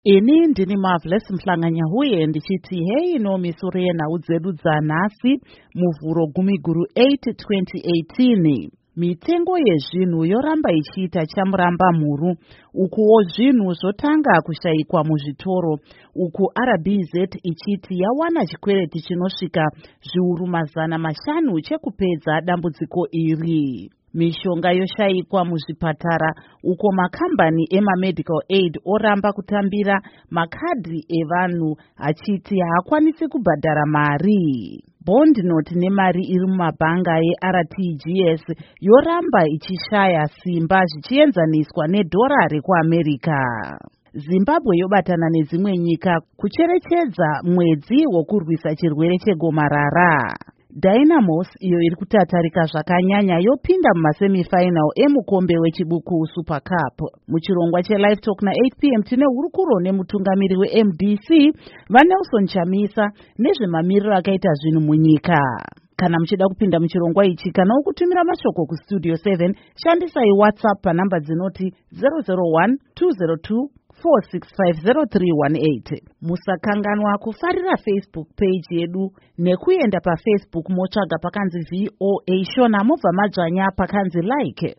Ini ndini Marvelous Mhlanganya ndichiti hei no misoro yenhau dzedu dzanhasi muvhuro gumiguru 8 2018. Mitengo yezvinhu yoramba ichiita chamuramba mhuru, ukuwo zvinhu zvotanga kushayikwa muzvitoro, uku RBZ ichiti yawana chikwereti chinosvika zviuru 500 chekupedza dambudziko iri. Mishonga yoshayikwa muzvipatara, uko makambani emamedical aid oramba kutambira makadhi evanhu achiti haakwanisi kubhadhara mari. Bond note nemari iri mumabhanga yeRTGS yoramba ichishaya simba zvichienzaniswa nedhorari kuAmerica. Zimbabwe yobatana nezimwe nyika kucherechedza mwedzi wokurwisa chirwere chegomarara. Dynamos iyo iri kutatarika zvakanyanya yopinda mumasemifinal emukombe wechibuku Super Cup. Muchirongwa cheLive Talk na 8 p.m. tine hurukuro nemutungamiri weMDC vaNelson Chamisa nezvemamiriro akaita zvinhu munyika. Kana muchida kupinda muchirongwa ichi kana kutumira mashoko kustudio 7 shandisai WhatsApp panhamba dzinoti 001 202 4650318. Musakanganwa kufarira Facebook page yedu nekuenda paFacebook motsvaga pakanzi VOA Shona mobva madzvanya pakanzi like.